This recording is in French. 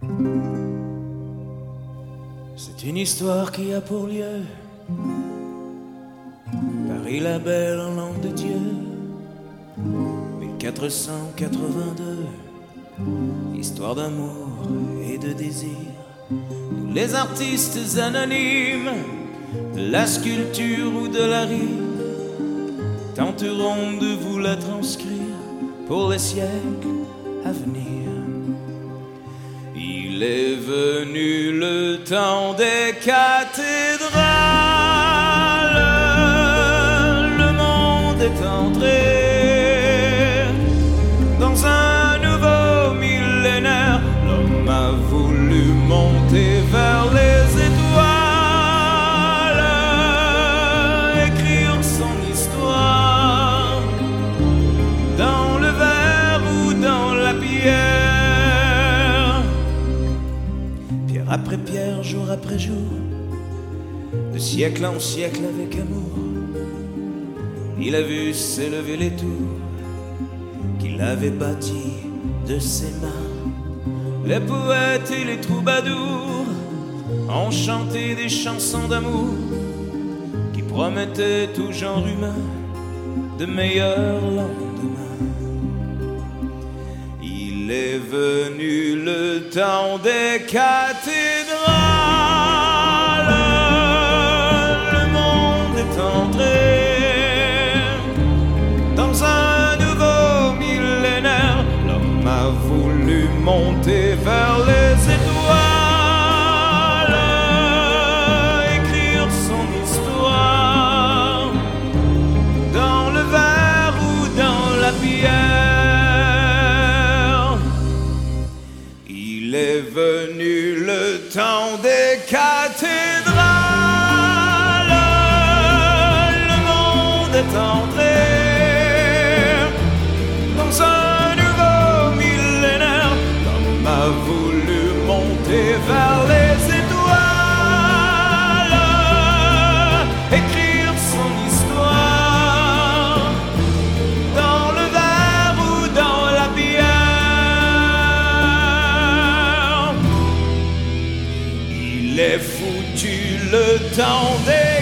C'est une histoire qui a pour lieu Paris la belle en l'an de Dieu 1482. Histoire d'amour et de désir. Nous les artistes anonymes de la sculpture ou de la rime tenterons de vous la transcrire pour les siècles à venir. Il est venu le temps des cathédrales, le monde est entré dans un nouveau millénaire. L'homme a voulu monter vers les étoiles, écrire son histoire dans le verre ou dans la pierre. Pierre après pierre, jour après jour, de siècle en siècle avec amour, il a vu s'élever les tours qu'il avait bâties de ses mains. Les poètes et les troubadours ont chanté des chansons d'amour qui promettaient tout genre humain de meilleurs lendemains. Il est venu le temps des cathédrales, le monde est entré dans un nouveau millénaire. L'homme a voulu monter vers les étoiles, écrire son histoire dans le verre ou dans la pierre. Il est venu le temps des cathédrales, le monde est entré dans un nouveau millénaire. L'homme a voulu monter vers les étoiles, écrire son histoire dans le verre ou dans la bière. Il est foutu le temps des